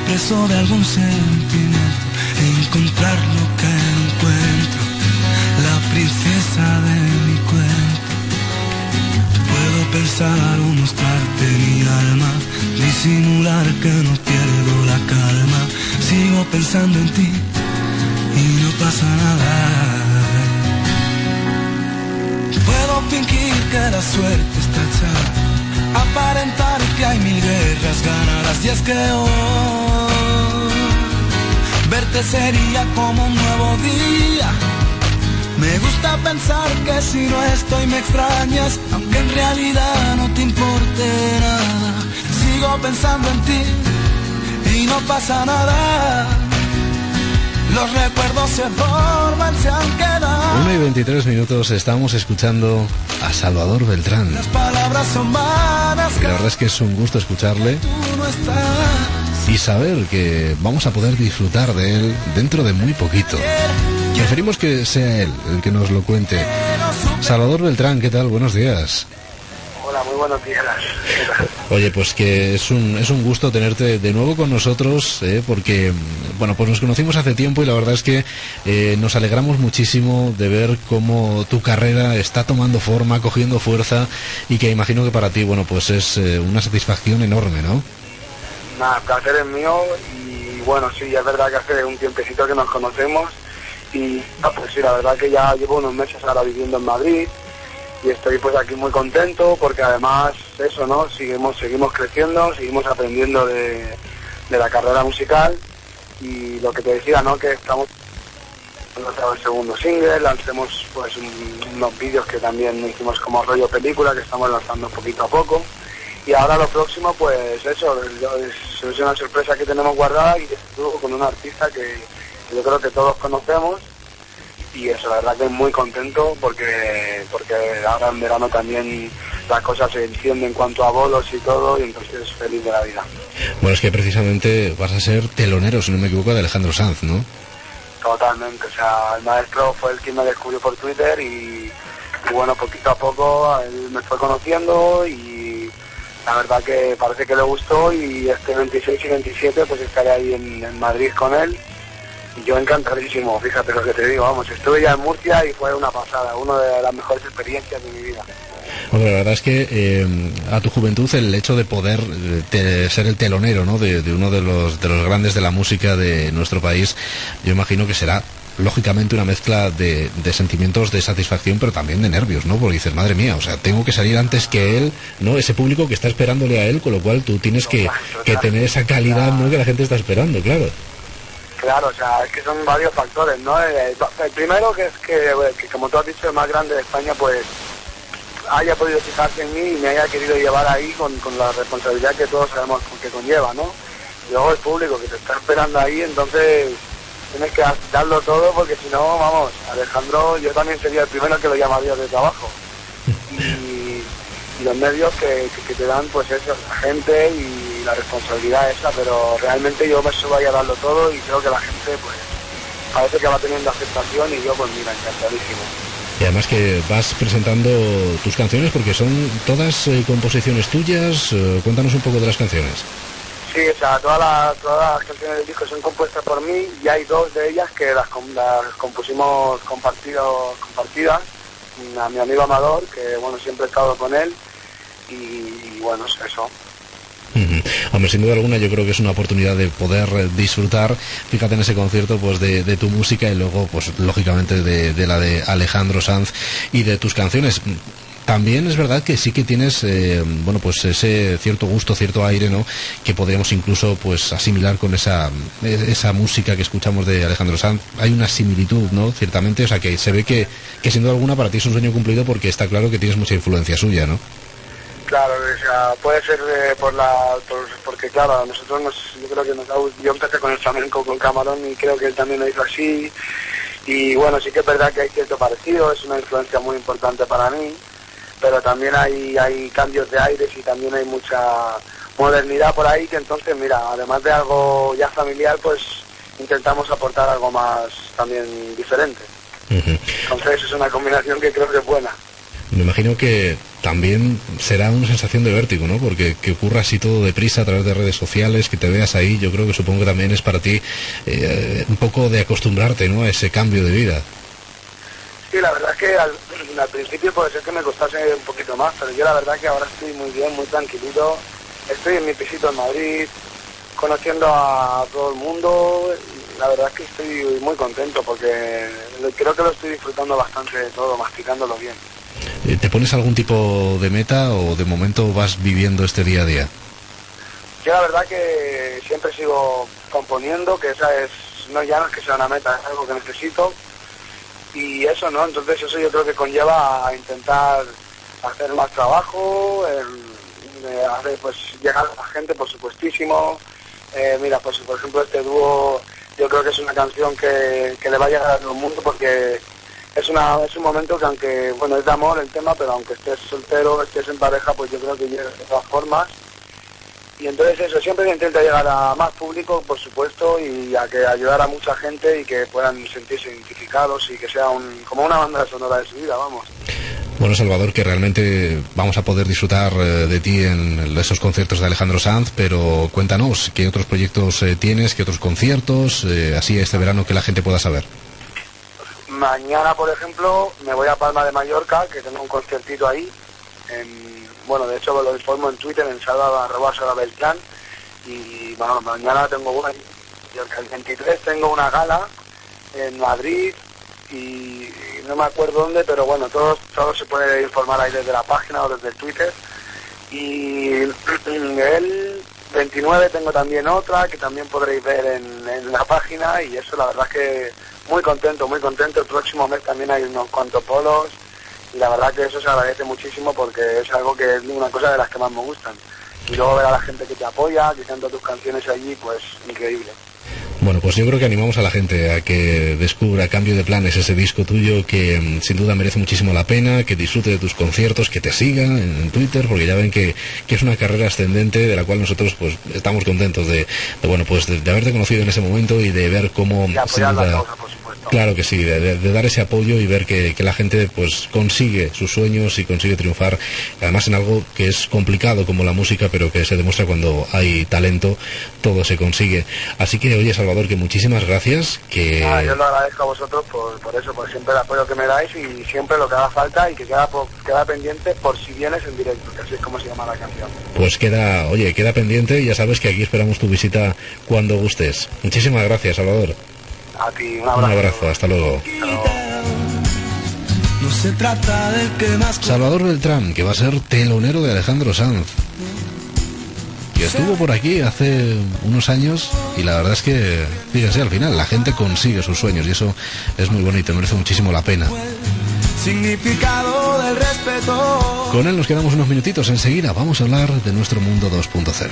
preso de algún sentimiento, encontrar lo que encuentro, la princesa de mi cuento. Puedo pensar o mostrarte mi alma, disimular que no pierdo la calma. Sigo pensando en ti y no pasa nada. Puedo fingir que la suerte está echada, aparentar que hay mil guerras ganadas. Y es que hoy verte sería como un nuevo día. Me gusta pensar que si no estoy me extrañas, aunque en realidad no te importe nada. Sigo pensando en ti y no pasa nada. Los recuerdos se forman, se han quedado. 1:23, estamos escuchando a Salvador Beltrán. Las palabras son vanas. Y la verdad es que es un gusto escucharle Tú no estás. y saber que vamos a poder disfrutar de él dentro de muy poquito. Preferimos que sea él el que nos lo cuente. Salvador Beltrán, ¿qué tal? Buenos días. Hola, muy buenos días. Oye, pues que es un gusto tenerte de nuevo con nosotros, porque, bueno, pues nos conocimos hace tiempo y la verdad es que nos alegramos muchísimo de ver cómo tu carrera está tomando forma, cogiendo fuerza, y que imagino que para ti, bueno, pues es una satisfacción enorme, ¿no? Nada, el placer es mío y bueno, sí, es verdad que hace un tiempecito que nos conocemos y pues sí, la verdad que ya llevo unos meses ahora viviendo en Madrid. Y estoy pues aquí muy contento porque además eso, ¿no? Seguimos creciendo, seguimos aprendiendo de la carrera musical y lo que te decía, ¿no? Que estamos lanzando el segundo single, lancemos pues unos vídeos que también hicimos como rollo película que estamos lanzando poquito a poco y ahora lo próximo pues eso, es una sorpresa que tenemos guardada y estuvo con un artista que yo creo que todos conocemos. Y eso, la verdad que muy contento porque ahora en verano también las cosas se encienden en cuanto a bolos y todo, y entonces feliz de la vida. Bueno, es que precisamente vas a ser telonero, si no me equivoco, de Alejandro Sanz, ¿no? Totalmente, o sea, el maestro fue el quien me descubrió por Twitter y bueno, poquito a poco él me fue conociendo y la verdad que parece que le gustó y este 26 y 27 pues estaré ahí en Madrid con él. Yo encantadísimo, fíjate lo que te digo, vamos, estuve ya en Murcia y fue una pasada, una de las mejores experiencias de mi vida. Bueno, la verdad es que a tu juventud el hecho de poder ser el telonero, ¿no? de uno de los grandes de la música de nuestro país, yo imagino que será lógicamente una mezcla de sentimientos de satisfacción, pero también de nervios, ¿no? Porque dices, madre mía, o sea, tengo que salir antes que él, ¿no? Ese público que está esperándole a él, con lo cual tú tienes que tener esa calidad, ¿no? Que la gente está esperando, claro. Claro, o sea, es que son varios factores, ¿no? El primero que es que como tú has dicho, el más grande de España, pues haya podido fijarse en mí y me haya querido llevar ahí con la responsabilidad que todos sabemos que conlleva, ¿no? Y luego el público que te está esperando ahí, entonces tienes que darlo todo porque si no, vamos, Alejandro, yo también sería el primero que lo llamaría de trabajo. Y los medios que te dan, pues eso, la gente y la responsabilidad esa, pero realmente yo me subo a darlo todo y creo que la gente, pues, parece que va teniendo aceptación y yo, pues mira, encantadísimo. Y además que vas presentando tus canciones porque son todas composiciones tuyas. Cuéntanos un poco de las canciones. Sí, o sea, todas las canciones del disco son compuestas por mí y hay dos de ellas que las compusimos compartidas a mi amigo Amador, que bueno, siempre he estado con él y bueno, es eso. Hombre, sin duda alguna yo creo que es una oportunidad de poder disfrutar, fíjate en ese concierto, pues de tu música y luego pues lógicamente de la de Alejandro Sanz y de tus canciones. También es verdad que sí que tienes bueno, pues ese cierto gusto, cierto aire, ¿no? Que podríamos incluso pues asimilar con esa música que escuchamos de Alejandro Sanz. Hay una similitud, ¿no? Ciertamente, o sea que se ve que sin duda alguna para ti es un sueño cumplido porque está claro que tienes mucha influencia suya, ¿no? Claro, o sea, puede ser porque claro, a nosotros yo creo que yo empecé con el flamenco con Camarón y creo que él también lo hizo así y bueno, sí que es verdad que hay cierto parecido, es una influencia muy importante para mí, pero también hay cambios de aires y también hay mucha modernidad por ahí que entonces mira, además de algo ya familiar, pues intentamos aportar algo más también diferente. Entonces es una combinación que creo que es buena. Me imagino que también será una sensación de vértigo, ¿no? Porque que ocurra así todo deprisa a través de redes sociales, que te veas ahí, yo creo que supongo que también es para ti un poco de acostumbrarte, ¿no? A ese cambio de vida. Sí, la verdad es que al principio puede ser que me costase un poquito más, pero yo la verdad que ahora estoy muy bien, muy tranquilito. Estoy en mi pisito en Madrid, conociendo a todo el mundo. La verdad es que estoy muy contento porque creo que lo estoy disfrutando bastante de todo, masticándolo bien. ¿Te pones algún tipo de meta o de momento vas viviendo este día a día? Yo la verdad que siempre sigo componiendo, que esa es, ya no es que sea una meta, es algo que necesito. Y eso, ¿no? Entonces eso yo creo que conlleva a intentar hacer más trabajo, pues llegar a la gente, por supuestísimo. Mira, pues por ejemplo este dúo, yo creo que es una canción que le va a llegar a todo el mundo porque es un momento que aunque, bueno, es de amor el tema, pero aunque estés soltero, estés en pareja, pues yo creo que llega de todas formas. Y entonces eso, siempre intenta llegar a más público, por supuesto, y a que ayudar a mucha gente y que puedan sentirse identificados y que sea como una banda sonora de su vida, vamos. Bueno, Salvador, que realmente vamos a poder disfrutar de ti en esos conciertos de Alejandro Sanz, pero cuéntanos, ¿qué otros proyectos tienes, qué otros conciertos, así este verano que la gente pueda saber? Mañana, por ejemplo, me voy a Palma de Mallorca, que tengo un conciertito ahí, bueno, de hecho lo informo en Twitter, en @SalvaBeltrán, y bueno, mañana tengo una, el 23 tengo una gala en Madrid, y no me acuerdo dónde, pero bueno, todo se puede informar ahí desde la página o desde el Twitter. Y el 29 tengo también otra, que también podréis ver en la página, y eso la verdad es que muy contento. El próximo mes también hay unos cuantos polos, y la verdad que eso se agradece muchísimo porque es algo que es una cosa de las que más me gustan. Y luego ver a la gente que te apoya, que canta tus canciones allí, pues increíble. Bueno, pues yo creo que animamos a la gente a que descubra Cambio de Planes, ese disco tuyo que sin duda merece muchísimo la pena, que disfrute de tus conciertos, que te sigan en Twitter, porque ya ven que es una carrera ascendente de la cual nosotros pues estamos contentos de haberte conocido en ese momento y de ver cómo y apoyar la causa, por supuesto. Claro que sí, de dar ese apoyo y ver que la gente pues consigue sus sueños y consigue triunfar, además en algo que es complicado como la música, pero que se demuestra cuando hay talento, todo se consigue. Así que, oye, Salvador, que muchísimas gracias. Yo lo agradezco a vosotros por eso, por siempre el apoyo que me dais y siempre lo que haga falta y que queda pendiente por si vienes en directo, que así es como se llama la canción. Pues queda pendiente y ya sabes que aquí esperamos tu visita cuando gustes. Muchísimas gracias, Salvador. A ti, un abrazo. Un abrazo, hasta luego. No se trata de que más... Salvador Beltrán, que va a ser telonero de Alejandro Sanz, que estuvo por aquí hace unos años y la verdad es que, fíjense, al final la gente consigue sus sueños y eso es muy bonito, merece muchísimo la pena. Significado del respeto. Con él nos quedamos unos minutitos, enseguida vamos a hablar de nuestro mundo 2.0.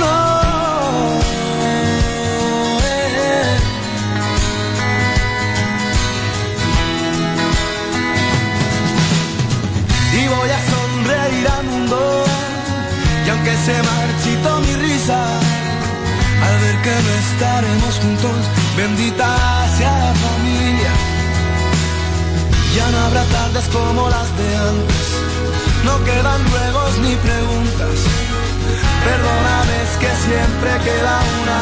Y voy a sonreír al mundo, y aunque se marchitó mi risa, al ver que no estaremos juntos, bendita sea la familia. Ya no habrá tardes como las de antes, no quedan ruegos ni preguntas. Perdóname, es que siempre queda una.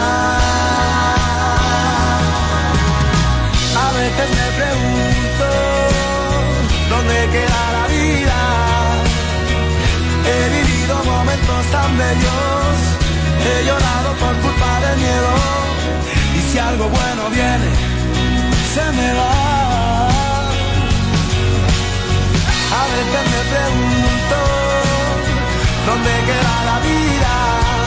A veces me pregunto, ¿dónde queda la vida? He vivido momentos tan bellos, he llorado por culpa del miedo, y si algo bueno viene, se me va. A veces me pregunto, ¿dónde queda la vida?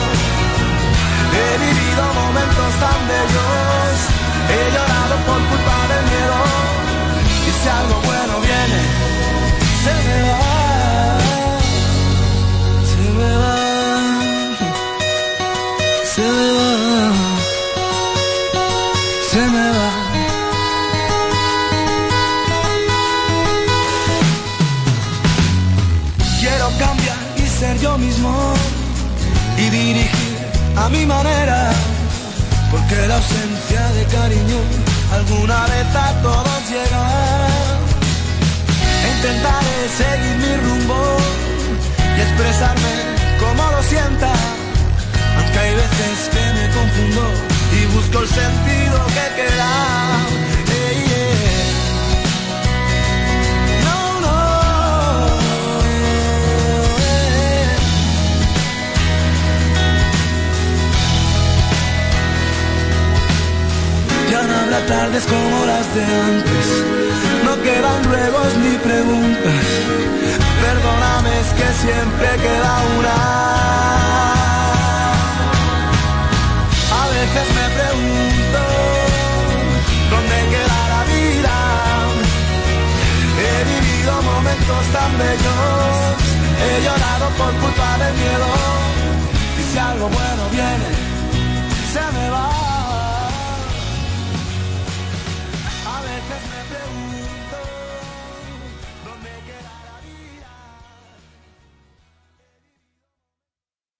He vivido momentos tan bellos, he llorado por culpa del miedo, y si algo bueno viene, se me va. Se me va, se me va, se me va. Quiero cambiar y ser yo mismo y dirigir a mi manera, porque la ausencia de cariño alguna vez a todos llega. Intentaré seguir mi expresarme como lo sienta, aunque hay veces que me confundo y busco el sentido que queda. Ya no habrá tardes como las de antes, no quedan ruegos ni preguntas. Perdóname, es que siempre queda una. A veces me pregunto dónde queda la vida. He vivido momentos tan bellos, he llorado por culpa del miedo. Y si algo bueno viene, se me va.